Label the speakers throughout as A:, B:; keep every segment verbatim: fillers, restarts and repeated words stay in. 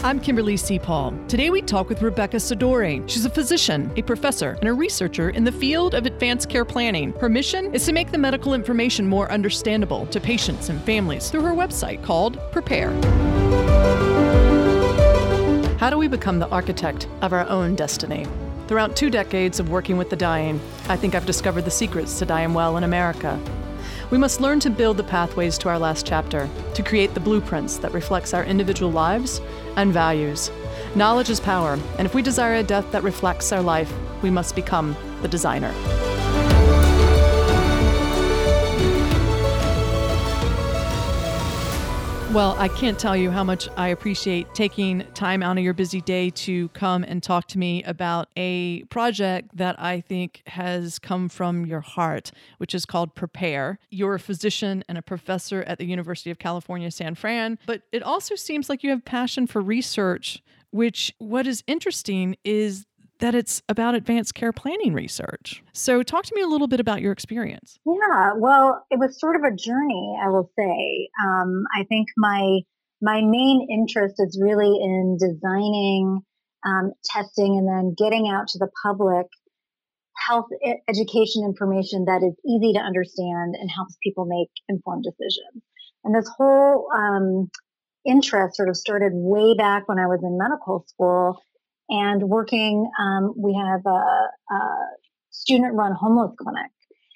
A: I'm Kimberly C. Paul. Today we talk with Rebecca Sidore. She's a physician, a professor, and a researcher in the field of advanced care planning. Her mission is to make the medical information more understandable to patients and families through her website called Prepare. How do we become the architect of our own destiny? Throughout two decades of working with the dying, I think I've discovered the secrets to dying well in America. We must learn to build the pathways to our last chapter, to create the blueprints that reflects our individual lives and values. Knowledge is power, and if we desire a death that reflects our life, we must become the designer. Well, I can't tell you how much I appreciate taking time out of your busy day to come and talk to me about a project that I think has come from your heart, which is called Prepare. You're a physician and a professor at the University of California, San Fran, but it also seems like you have passion for research, which what is interesting is that it's about advanced care planning research. So talk to me a little bit about your experience.
B: Yeah, well, it was sort of a journey, I will say. Um, I think my my main interest is really in designing, um, testing, and then getting out to the public health e- education information that is easy to understand and helps people make informed decisions. And this whole um, interest sort of started way back when I was in medical school and working. Um, we have a, a student-run homeless clinic,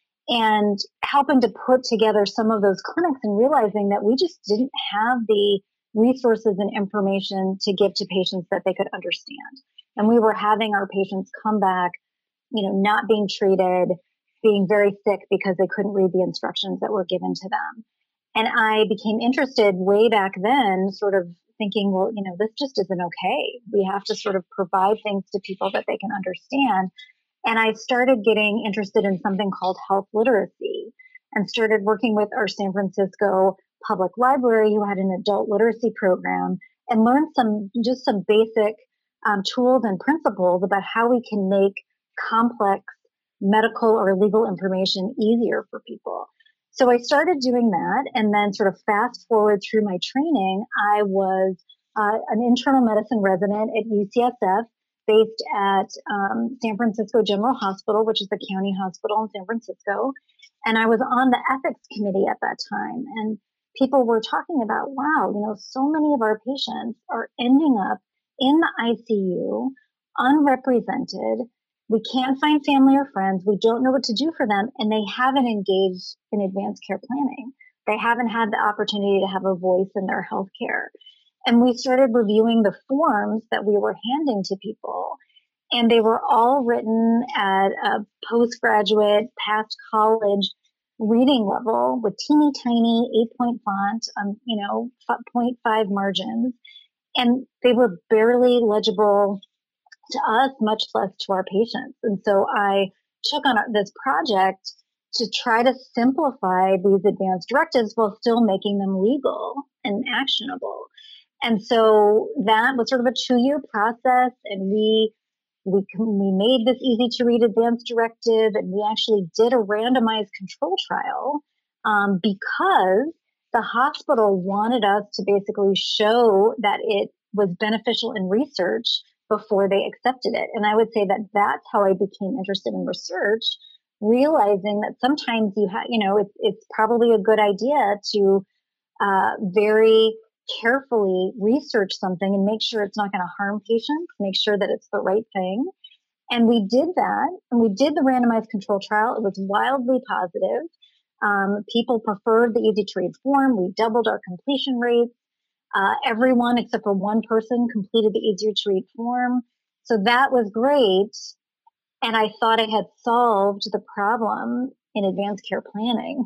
B: and helping to put together some of those clinics and realizing that we just didn't have the resources and information to give to patients that they could understand. And we were having our patients come back, you know, not being treated, being very sick because they couldn't read the instructions that were given to them. And I became interested way back then, sort of thinking, well, you know, this just isn't okay. We have to sort of provide things to people that they can understand. And I started getting interested in something called health literacy and started working with our San Francisco Public Library, who had an adult literacy program, and learned some, just some basic um, tools and principles about how we can make complex medical or legal information easier for people. So I started doing that, and then sort of fast forward through my training, I was uh, an internal medicine resident at U C S F, based at um, San Francisco General Hospital, which is the county hospital in San Francisco. And I was on the ethics committee at that time. And people were talking about, wow, you know, so many of our patients are ending up in the I C U, unrepresented. We can't find family or friends. We don't know what to do for them. And they haven't engaged in advanced care planning. They haven't had the opportunity to have a voice in their health care. And we started reviewing the forms that we were handing to people. And they were all written at a postgraduate, past college reading level with teeny tiny eight point font, um, you know, zero point five margins. And they were barely legible to us, much less to our patients. And so I took on this project to try to simplify these advanced directives while still making them legal and actionable. And so that was sort of a two-year process, and we we we made this easy-to-read advanced directive, and we actually did a randomized control trial um, because the hospital wanted us to basically show that it was beneficial in research before they accepted it. And I would say that that's how I became interested in research, realizing that sometimes you have, you know, it's it's probably a good idea to uh, very carefully research something and make sure it's not going to harm patients, make sure that it's the right thing. And we did that, and we did the randomized control trial. It was wildly positive. Um, people preferred the easy to read form. We doubled our completion rates. Uh, everyone except for one person completed the easier to read form. So that was great. And I thought I had solved the problem in advanced care planning.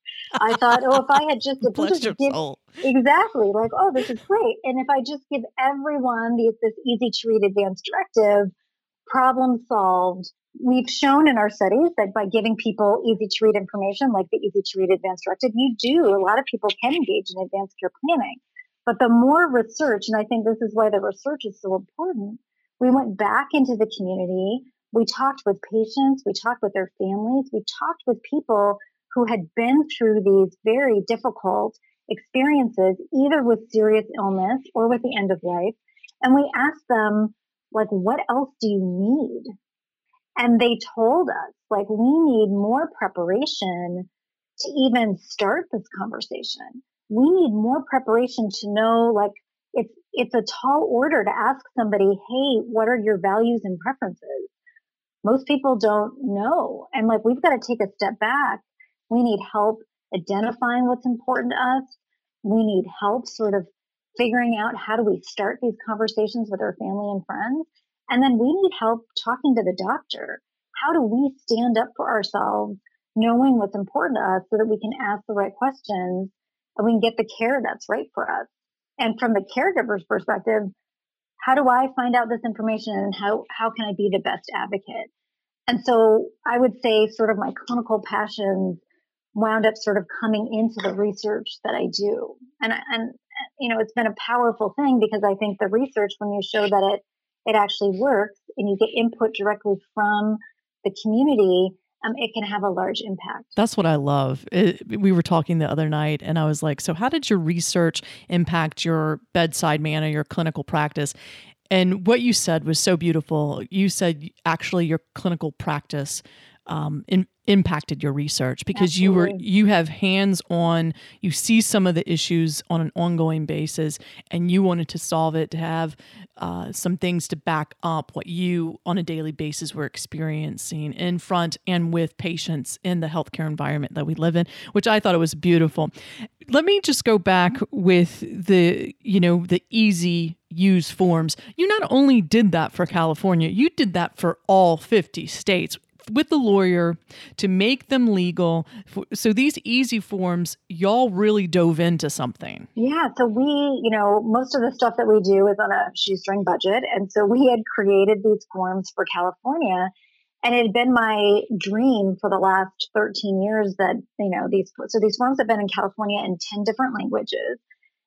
B: I thought, oh, if I had just, if we
A: Bless
B: just
A: your
B: give,
A: soul.
B: exactly, like, oh, this is great. And if I just give everyone the, this easy to read advanced directive, problem solved. We've shown in our studies that by giving people easy to read information, like the easy to read advanced directive, you do, a lot of people can engage in advanced care planning. But the more research, and I think this is why the research is so important, we went back into the community. We talked with patients, we talked with their families, we talked with people who had been through these very difficult experiences, either with serious illness or with the end of life. And we asked them, like, what else do you need? And they told us, like, we need more preparation to even start this conversation. We need more preparation to know, like, it's, it's a tall order to ask somebody, hey, what are your values and preferences? Most people don't know. And like, we've got to take a step back. We need help identifying what's important to us. We need help sort of figuring out how do we start these conversations with our family and friends. And then we need help talking to the doctor. How do we stand up for ourselves, knowing what's important to us so that we can ask the right questions and we can get the care that's right for us? And from the caregiver's perspective, how do I find out this information and how, how can I be the best advocate? And so I would say sort of my clinical passions wound up sort of coming into the research that I do. And, and you know, it's been a powerful thing because I think the research, when you show that it, it actually works and you get input directly from the community, um, it can have a large impact.
A: That's what I love. It, we were talking the other night and I was like, so how did your research impact your bedside manner, your clinical practice? And what you said was so beautiful. You said actually your clinical practice um, in, impacted your research because Absolutely. you were you have hands on. You see some of the issues on an ongoing basis, and you wanted to solve it to have uh, some things to back up what you on a daily basis were experiencing in front and with patients in the healthcare environment that we live in, which I thought it was beautiful. Let me just go back with the you know the easy use forms. You not only did that for California, you did that for all fifty states with the lawyer to make them legal. So these easy forms, y'all really dove into something.
B: Yeah. So we, you know, most of the stuff that we do is on a shoestring budget. And so we had created these forms for California. And it had been my dream for the last thirteen years that, you know, these, so these forms have been in California in ten different languages.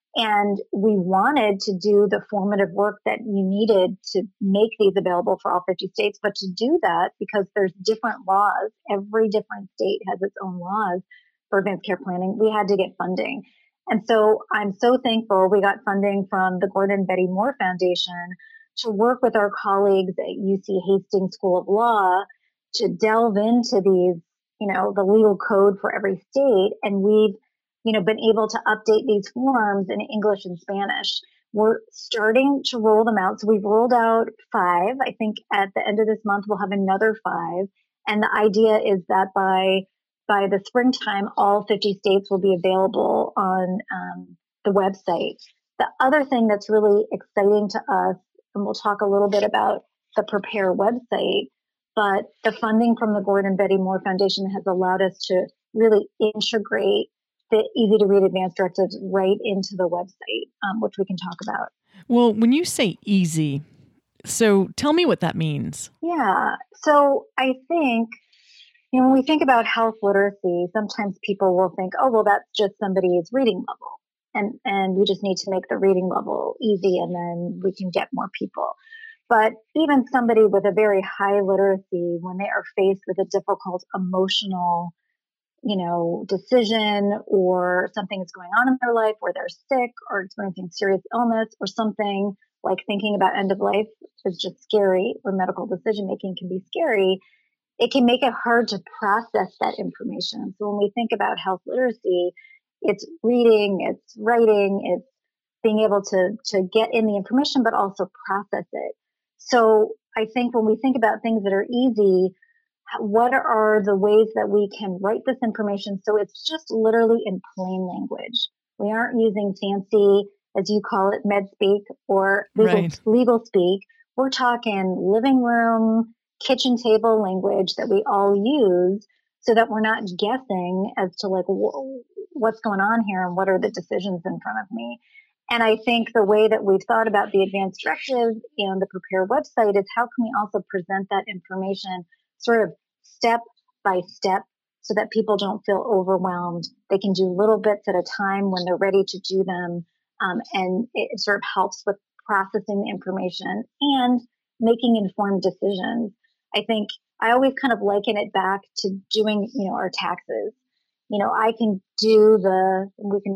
B: And we wanted to do the formative work that you needed to make these available for all fifty states. But to do that, because there's different laws, every different state has its own laws for advanced care planning, we had to get funding. And so I'm so thankful we got funding from the Gordon Betty Moore Foundation to work with our colleagues at U C Hastings School of Law to delve into these, you know, the legal code for every state. And we've you know, been able to update these forms in English and Spanish. We're starting to roll them out. So we've rolled out five. I think at the end of this month, we'll have another five. And the idea is that by by the springtime, all fifty states will be available on um, the website. The other thing that's really exciting to us, and we'll talk a little bit about the Prepare website, but the funding from the Gordon Betty Moore Foundation has allowed us to really integrate the easy to read advanced directives right into the website, um, which we can talk about.
A: Well, when you say easy, so tell me what that means.
B: Yeah. So I think, you know, when we think about health literacy, sometimes people will think, oh, well, that's just somebody's reading level. And, and we just need to make the reading level easy and then we can get more people. But even somebody with a very high literacy, when they are faced with a difficult emotional you know, decision or something is going on in their life where they're sick or experiencing serious illness or something like thinking about end of life is just scary or medical decision making can be scary, it can make it hard to process that information. So when we think about health literacy, it's reading, it's writing, it's being able to, to get in the information, but also process it. So I think when we think about things that are easy, what are the ways that we can write this information so it's just literally in plain language? We aren't using fancy, as you call it, med speak or legal,
A: right.
B: legal speak. We're talking living room, kitchen table language that we all use so that we're not guessing as to like wh- what's going on here and what are the decisions in front of me. And I think the way that we've thought about the advanced directives and the Prepare website is how can we also present that information sort of step by step so that people don't feel overwhelmed. They can do little bits at a time when they're ready to do them. Um, and it sort of helps with processing the information and making informed decisions. I think I always kind of liken it back to doing, you know, our taxes. You know, I can do the, we can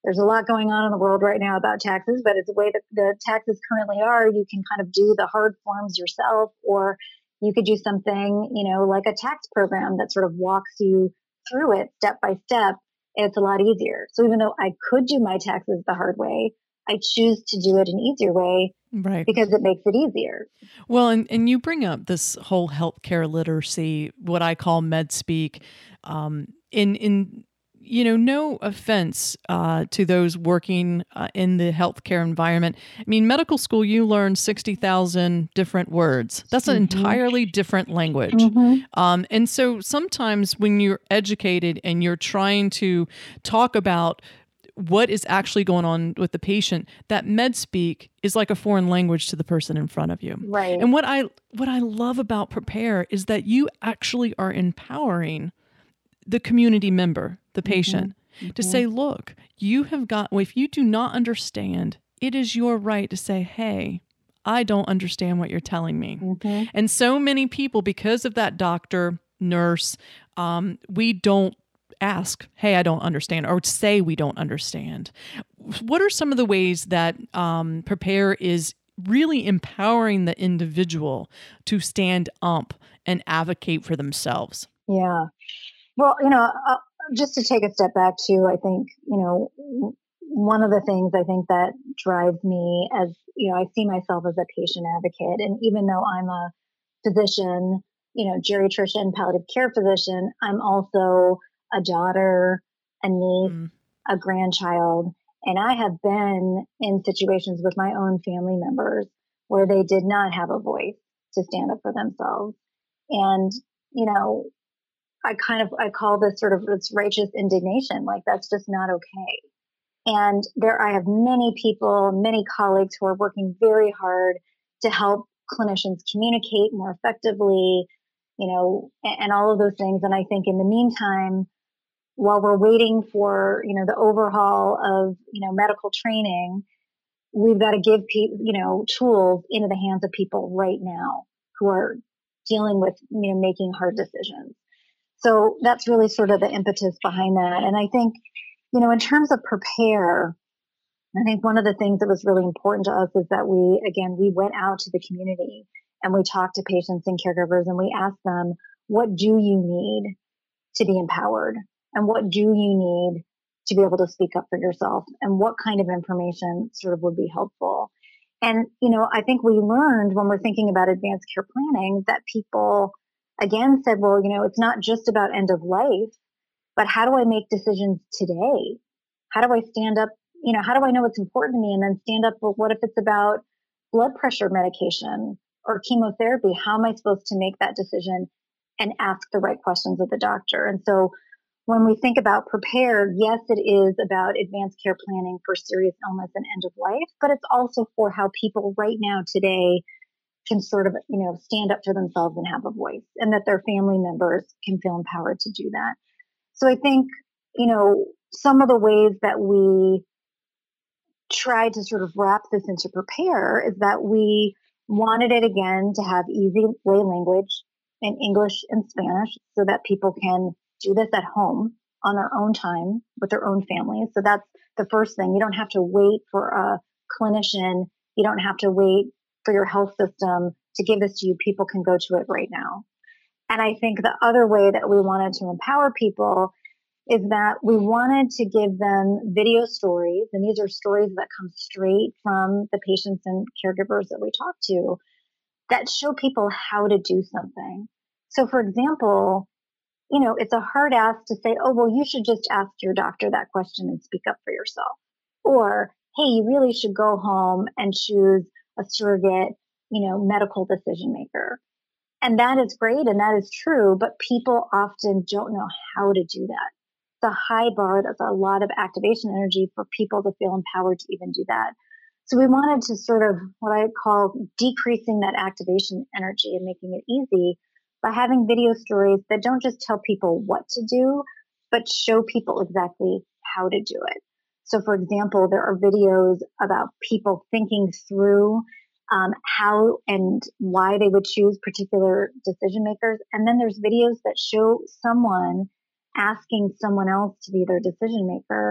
B: there's a lot going on in the world right now about taxes, but it's the way that the taxes currently are. You can kind of do the hard forms yourself, or you could do something, you know, like a tax program that sort of walks you through it step by step. And it's a lot easier. So even though I could do my taxes the hard way, I choose to do it an easier way.
A: Right.
B: Because it makes it easier.
A: Well, and, and you bring up this whole healthcare literacy, what I call med speak, um, in, in, you know, no offense uh, to those working uh, in the healthcare environment. I mean, medical school, you learn sixty thousand different words. That's an mm-hmm. entirely different language. Mm-hmm. Um, and so sometimes when you're educated and you're trying to talk about what is actually going on with the patient, that med speak is like a foreign language to the person in front of you.
B: Right.
A: And what I what I love about Prepare is that you actually are empowering the community member, the patient, mm-hmm. to mm-hmm. say, look, you have got, well, if you do not understand, it is your right to say, hey, I don't understand what you're telling me. Mm-hmm. And so many people, because of that doctor, nurse, um, we don't ask, hey, I don't understand, or say we don't understand. What are some of the ways that um, Prepare is really empowering the individual to stand up and advocate for themselves?
B: Yeah. Well, you know, uh, just to take a step back too, I think, you know, one of the things I think that drives me as, you know, I see myself as a patient advocate. And even though I'm a physician, you know, geriatrician, palliative care physician, I'm also a daughter, a niece, mm. a grandchild. And I have been in situations with my own family members where they did not have a voice to stand up for themselves. And, you know, I kind of, I call this sort of this righteous indignation. Like, that's just not okay. And there, I have many people, many colleagues who are working very hard to help clinicians communicate more effectively, you know, and, and all of those things. And I think in the meantime, while we're waiting for, you know, the overhaul of, you know, medical training, we've got to give people, you know, tools into the hands of people right now who are dealing with, you know, making hard decisions. So that's really sort of the impetus behind that. And I think, you know, in terms of Prepare, I think one of the things that was really important to us is that we, again, we went out to the community and we talked to patients and caregivers and we asked them, what do you need to be empowered? And what do you need to be able to speak up for yourself? And what kind of information sort of would be helpful? And, you know, I think we learned when we're thinking about advanced care planning that people, again, said, well, you know, it's not just about end of life, but how do I make decisions today? How do I stand up? You know, how do I know what's important to me and then stand up? Well, what if it's about blood pressure medication or chemotherapy? How am I supposed to make that decision and ask the right questions of the doctor? And so when we think about Prepare, yes, it is about advanced care planning for serious illness and end of life, but it's also for how people right now today can sort of, you know, stand up for themselves and have a voice, and that their family members can feel empowered to do that. So I think, you know, some of the ways that we tried to sort of wrap this into Prepare is that we wanted it again to have easy lay language in English and Spanish so that people can do this at home on their own time with their own families. So that's the first thing. You don't have to wait for a clinician. You don't have to wait for your health system to give this to you. People can go to it right now. And I think the other way that we wanted to empower people is that we wanted to give them video stories. And these are stories that come straight from the patients and caregivers that we talk to that show people how to do something. So for example, you know, it's a hard ask to say, oh, well, you should just ask your doctor that question and speak up for yourself. Or, hey, you really should go home and choose a surrogate, you know, medical decision maker. And that is great and that is true, but people often don't know how to do that. It's a high bar. That's a lot of activation energy for people to feel empowered to even do that. So we wanted to sort of what I call decreasing that activation energy and making it easy by having video stories that don't just tell people what to do, but show people exactly how to do it. So for example, there are videos about people thinking through um, how and why they would choose particular decision makers. And then there's videos that show someone asking someone else to be their decision maker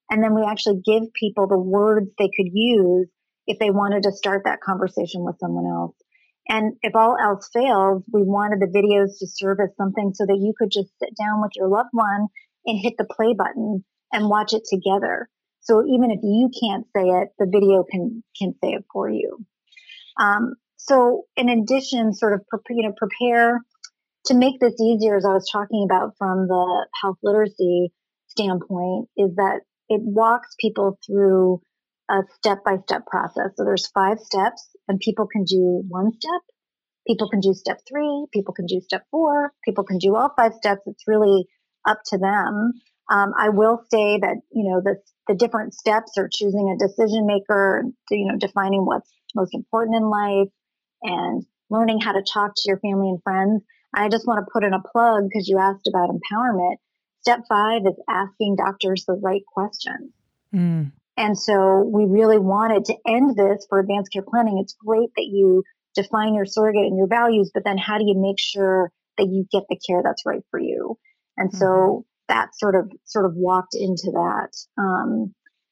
B: And then we actually give people the words they could use if they wanted to start that conversation with someone else. And if all else fails, we wanted the videos to serve as something so that you could just sit down with your loved one and hit the play button and watch it together. So even if you can't say it, the video can can say it for you. Um, so in addition, sort of you know prepare to make this easier, as I was talking about from the health literacy standpoint, is that it walks people through a step-by-step process. So there's five steps, and people can do one step, people can do step three, people can do step four, people can do all five steps. It's really up to them. Um, I will say that, you know, the, the different steps are choosing a decision maker, you know, defining what's most important in life, and learning how to talk to your family and friends. I just want to put in a plug because you asked about empowerment. Step five is asking doctors the right questions. Mm. And so we really wanted to end this for advanced care planning. It's great that you define your surrogate and your values, but then how do you make sure that you get the care that's right for you? And mm-hmm. so that sort of sort of walked into that. Um,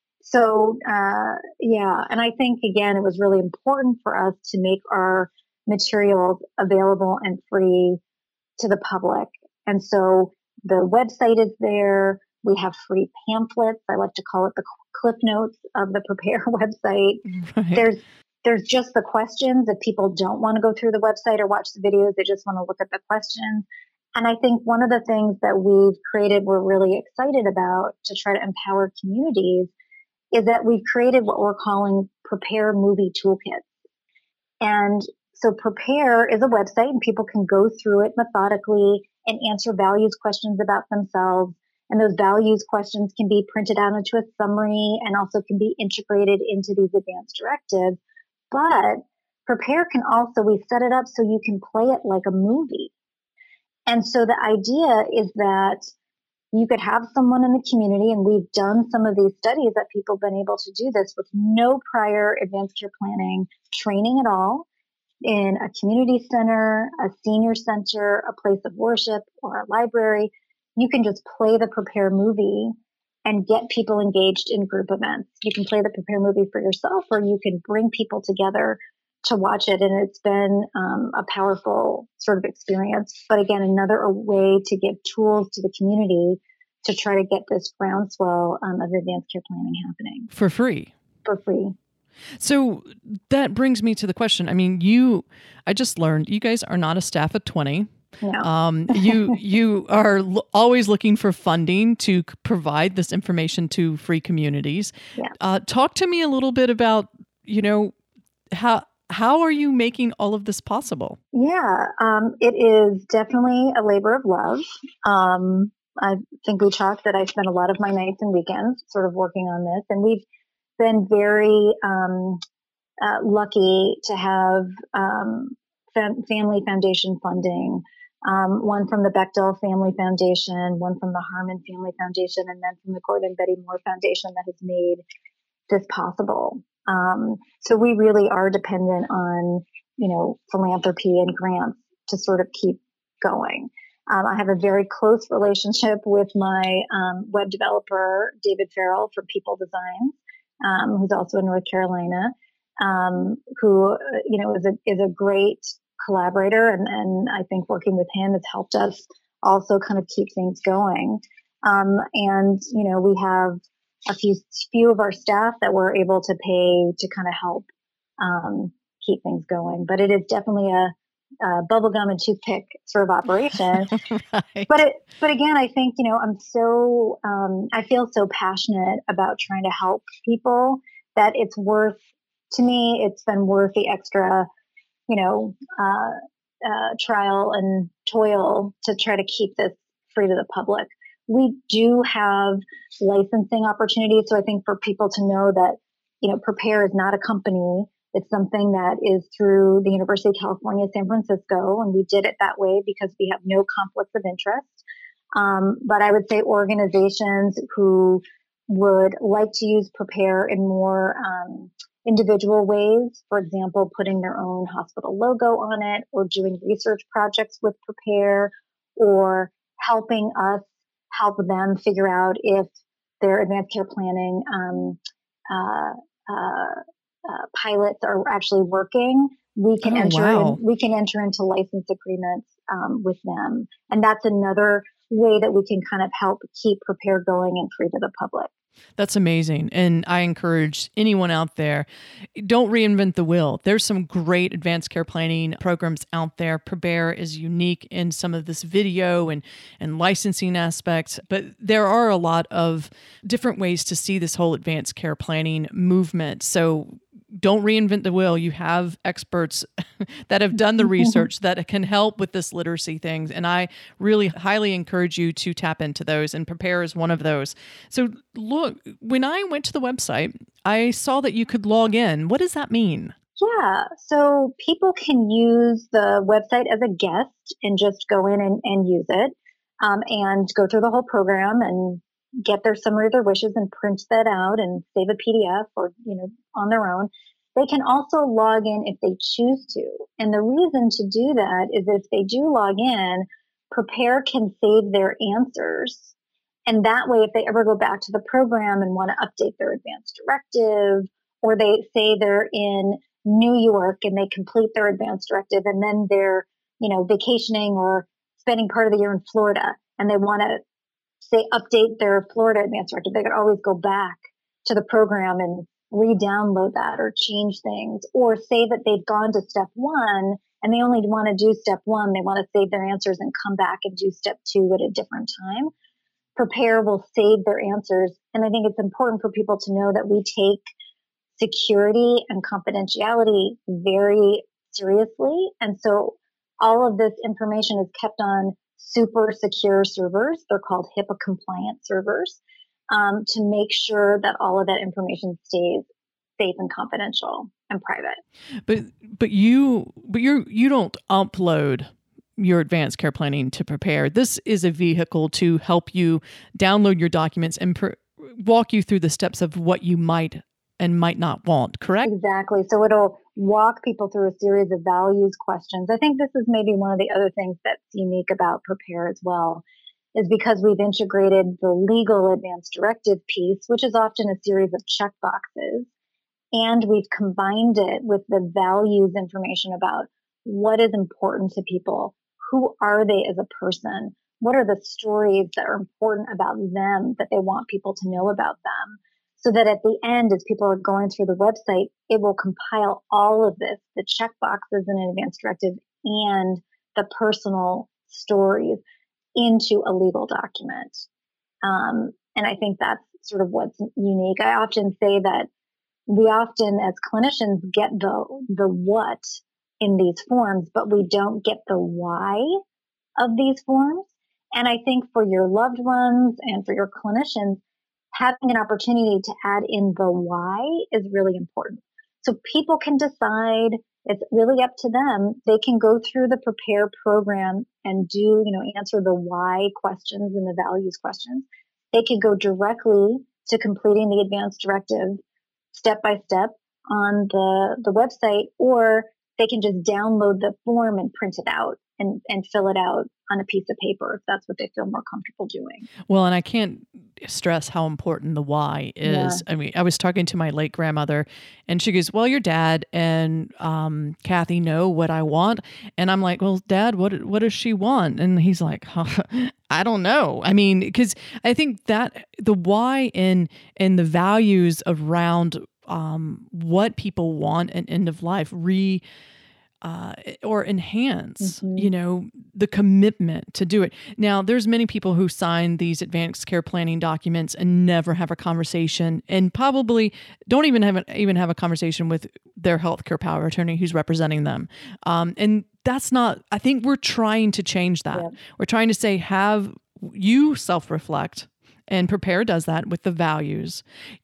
B: so uh, yeah, and I think again, it was really important for us to make our materials available and free to the public. And so the website is there. We have free pamphlets. I like to call it the Cliff Notes of the Prepare website. Right. There's there's just the questions. If people don't want to go through the website or watch the videos, they just want to look at the questions. And I think one of the things that we've created, we're really excited about to try to empower communities, is that we've created what we're calling Prepare Movie Toolkits. And so Prepare is a website, and people can go through it methodically and answer values questions about themselves. And those values questions can be printed out into a summary and also can be integrated into these advanced directives. But Prepare can also, we set it up so you can play it like a movie. And so the idea is that you could have someone in the community, and we've done some of these studies that people have been able to do this with no prior advanced care planning training at all, in a community center, a senior center, a place of worship, or a library. You can just play the Prepare movie and get people engaged in group events. You can play the Prepare movie for yourself, or you can bring people together to watch it. And it's been um, a powerful sort of experience. But again, another way to give tools to the community to try to get this groundswell um, of advanced care planning happening.
A: For free.
B: For free.
A: So that brings me to the question. I mean, you, I just learned you guys are not a staff of twenty.
B: No.
A: Um, you you are l- always looking for funding to c- provide this information to free communities.
B: Yeah.
A: Uh, talk to me a little bit about, you know, how how are you making all of this possible?
B: Yeah, um, it is definitely a labor of love. Um, I think we talked that I spent a lot of my nights and weekends sort of working on this, and we've been very um, uh, lucky to have um, fam- family foundation funding. Um, one from the Bechdel Family Foundation, one from the Harmon Family Foundation, and then from the Gordon Betty Moore Foundation that has made this possible. Um, so we really are dependent on, you know, philanthropy and grants to sort of keep going. Um, I have a very close relationship with my um, web developer, David Farrell from People Designs, um, who's also in North Carolina, um, who, you know, is a is a great collaborator, and, and I think working with him has helped us also kind of keep things going. Um, and, you know, we have a few few of our staff that we're able to pay to kind of help um, keep things going. But it is definitely a, a bubblegum and toothpick sort of operation. Right. But it, but again, I think, you know, I'm so, um, I feel so passionate about trying to help people that it's worth, to me, it's been worth the extra, you know, uh, uh, trial and toil to try to keep this free to the public. We do have licensing opportunities. So I think for people to know that, you know, Prepare is not a company. It's something that is through the University of California, San Francisco. And we did it that way because we have no conflicts of interest. Um, but I would say organizations who would like to use Prepare in more um, individual ways, for example, putting their own hospital logo on it, or doing research projects with Prepare, or helping us help them figure out if their advanced care planning um, uh, uh, uh, pilots are actually working, we can
A: Oh,
B: enter
A: wow.
B: in, we can enter into license agreements um, with them, and that's another way that we can kind of help keep Prepare going and free to the public.
A: That's amazing. And I encourage anyone out there, don't reinvent the wheel. There's some great advanced care planning programs out there. Prepare is unique in some of this video and, and licensing aspects, but there are a lot of different ways to see this whole advanced care planning movement. So don't reinvent the wheel. You have experts that have done the research that can help with this literacy things. And I really highly encourage you to tap into those, and Prepare is one of those. So look, when I went to the website, I saw that you could log in. What does that mean?
B: Yeah, so people can use the website as a guest and just go in and, and use it um, and go through the whole program and get their summary of their wishes and print that out and save a P D F or, you know, on their own. They can also log in if they choose to. And the reason to do that is if they do log in, Prepare can save their answers. And that way, if they ever go back to the program and want to update their advanced directive, or they say they're in New York and they complete their advanced directive and then they're, you know, vacationing or spending part of the year in Florida and they want to say update their Florida advanced directive, they could always go back to the program and re-download that or change things, or say that they've gone to step one and they only want to do step one. They want to save their answers and come back and do step two at a different time. Prepare will save their answers. And I think it's important for people to know that we take security and confidentiality very seriously. And so all of this information is kept on super secure servers. They're called HIPAA compliant servers um, to make sure that all of that information stays safe and confidential and private.
A: But but you but you you don't upload your advanced care planning to Prepare. This is a vehicle to help you download your documents and pr- walk you through the steps of what you might and might not want, correct?
B: Exactly. So it'll walk people through a series of values questions. I think this is maybe one of the other things that's unique about Prepare as well, is because we've integrated the legal advanced directive piece, which is often a series of checkboxes, and we've combined it with the values information about what is important to people. Who are they as a person? What are the stories that are important about them that they want people to know about them? So that at the end, as people are going through the website, it will compile all of this, the checkboxes in an advanced directive and the personal stories into a legal document. Um, and I think that's sort of what's unique. I often say that we often, as clinicians, get the the what in these forms, but we don't get the why of these forms. And I think for your loved ones and for your clinicians, having an opportunity to add in the why is really important. So people can decide, it's really up to them. They can go through the Prepare program and do, you know, answer the why questions and the values questions. They could go directly to completing the advanced directive step by step on the, the website, or they can just download the form and print it out and, and fill it out on a piece of paper if that's what they feel more comfortable doing.
A: Well, and I can't stress how important the why is. Yeah. I mean, I was talking to my late grandmother and she goes, well, your dad and um, Kathy know what I want. And I'm like, well, Dad, what what does she want? And he's like, huh, I don't know. I mean, because I think that the why and, and the values around um, what people want at end of life re Uh, or enhance, mm-hmm. you know, the commitment to do it. Now, there's many people who sign these advanced care planning documents and never have a conversation, and probably don't even have a, even have a conversation with their healthcare power of attorney who's representing them. Um, and that's not. I think we're trying to change that. Yeah. We're trying to say, have you self-reflect. And Prepare does that with the values.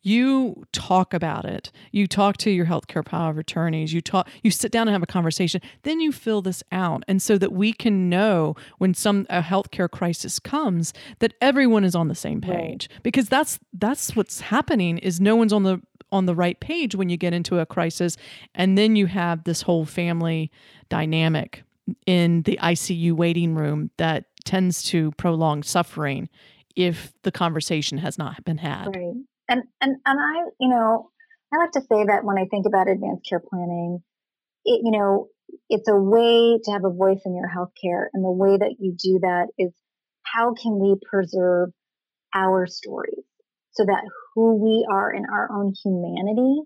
A: You talk about it. You talk to your healthcare power of attorneys. You talk. You sit down and have a conversation. Then you fill this out, and so that we can know when some a healthcare crisis comes that everyone is on the same page. Right. Because that's that's what's happening is no one's on the on the right page when you get into a crisis, and then you have this whole family dynamic in the I C U waiting room that tends to prolong suffering if the conversation has not been had.
B: Right. And, and, and I, you know, I like to say that when I think about advanced care planning, it, you know, it's a way to have a voice in your healthcare. And the way that you do that is how can we preserve our stories so that who we are in our own humanity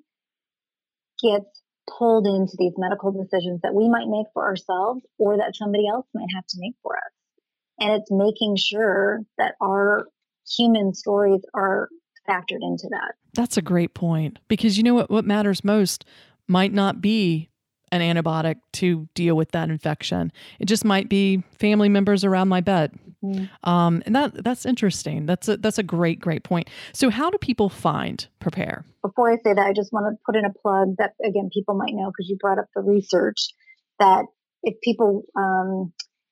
B: gets pulled into these medical decisions that we might make for ourselves or that somebody else might have to make for us. And it's making sure that our human stories are factored into that.
A: That's a great point, because you know what, what matters most might not be an antibiotic to deal with that infection. It just might be family members around my bed. Mm-hmm. Um, and that that's interesting. That's a, that's a great, great point. So how do people find Prepare?
B: Before I say that, I just want to put in a plug that, again, people might know because you brought up the research, that if people um,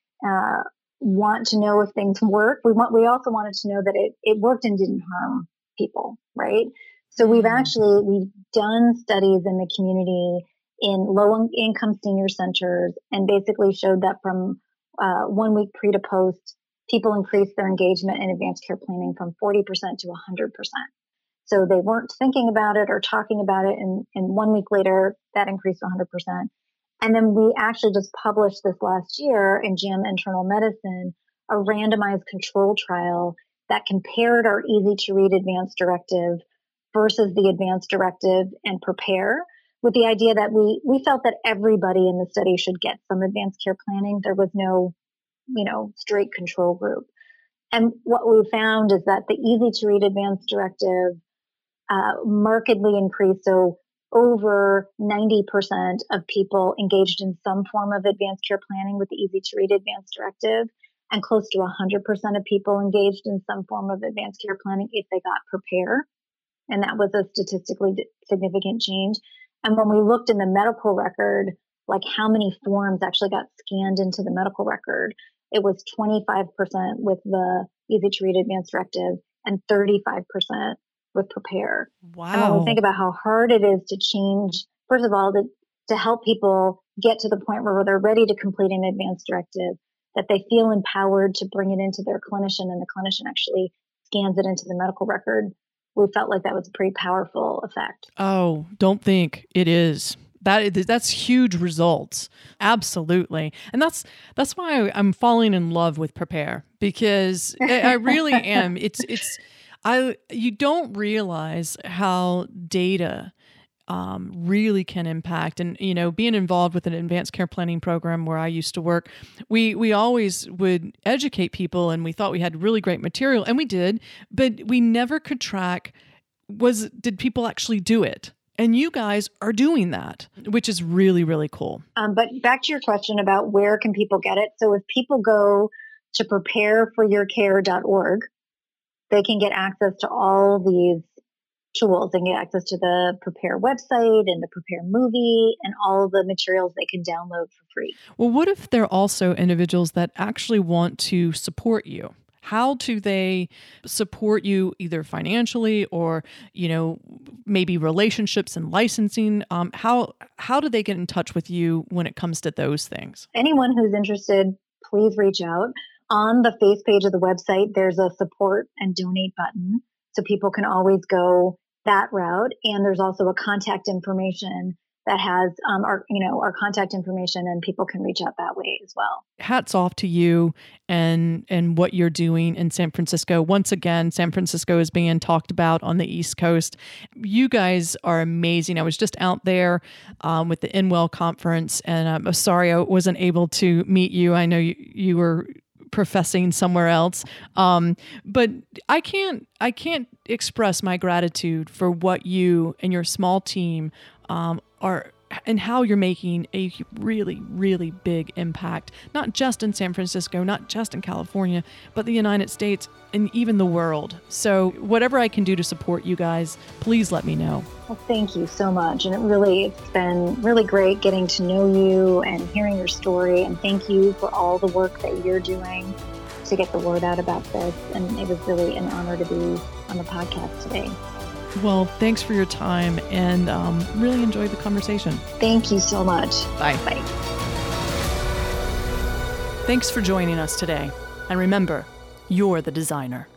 B: uh, want to know if things work, we want we also wanted to know that it, it worked and didn't harm people, right? So we've actually, we've done studies in the community in low income senior centers and basically showed that from uh, one week pre to post, people increased their engagement in advanced care planning from forty percent to one hundred percent. So they weren't thinking about it or talking about it. And, and one week later, that increased to one hundred percent. And then we actually just published this last year in J A M Internal Medicine, a randomized control trial that compared our easy to read advanced directive versus the advanced directive and Prepare, with the idea that we, we felt that everybody in the study should get some advanced care planning. There was no, you know, straight control group. And what we found is that the easy to read advanced directive uh, markedly increased. So over ninety percent of people engaged in some form of advanced care planning with the easy to read advanced directive, and close to one hundred percent of people engaged in some form of advanced care planning if they got Prepare. And that was a statistically significant change. And when we looked in the medical record, like how many forms actually got scanned into the medical record, it was twenty-five percent with the easy to read advanced directive and thirty-five percent with Prepare.
A: Wow.
B: And when we think about how hard it is to change, first of all, to, to help people get to the point where they're ready to complete an advanced directive, that they feel empowered to bring it into their clinician and the clinician actually scans it into the medical record, we felt like that was a pretty powerful effect.
A: Oh, don't think it is. That that's huge results. Absolutely. And that's that's why I'm falling in love with Prepare, because I really am. It's it's I you don't realize how data um, really can impact. And, you know, being involved with an advanced care planning program where I used to work, we we always would educate people, and we thought we had really great material, and we did, but we never could track was did people actually do it? And you guys are doing that, which is really, really cool.
B: Um, but back to your question about where can people get it. So if people go to prepare for your care dot org, they can get access to all these tools. They can get access to the Prepare website and the Prepare movie and all the materials they can download for free.
A: Well, what if they're also individuals that actually want to support you? How do they support you either financially or, you know, maybe relationships and licensing? Um, how how do they get in touch with you when it comes to those things?
B: Anyone who's interested, please reach out. On the face page of the website, there's a support and donate button, so people can always go that route. And there's also a contact information that has um, our, you know, our contact information, and people can reach out that way as well.
A: Hats off to you and and what you're doing in San Francisco. Once again, San Francisco is being talked about on the East Coast. You guys are amazing. I was just out there um, with the InWell conference, and I'm sorry I wasn't able to meet you. I know you, you were professing somewhere else. Um, but I can't, I can't express my gratitude for what you and your small team um, are and how you're making a really, really big impact, not just in San Francisco, not just in California, but the United States and even the world. So whatever I can do to support you guys, please let me know.
B: Well, thank you so much. And it really, it's been really great getting to know you and hearing your story. And thank you for all the work that you're doing to get the word out about this. And it was really an honor to be on the podcast today.
A: Well, thanks for your time, and um, really enjoyed the conversation.
B: Thank you so much.
A: Bye.
B: Bye.
A: Thanks for joining us today. And remember, you're the designer.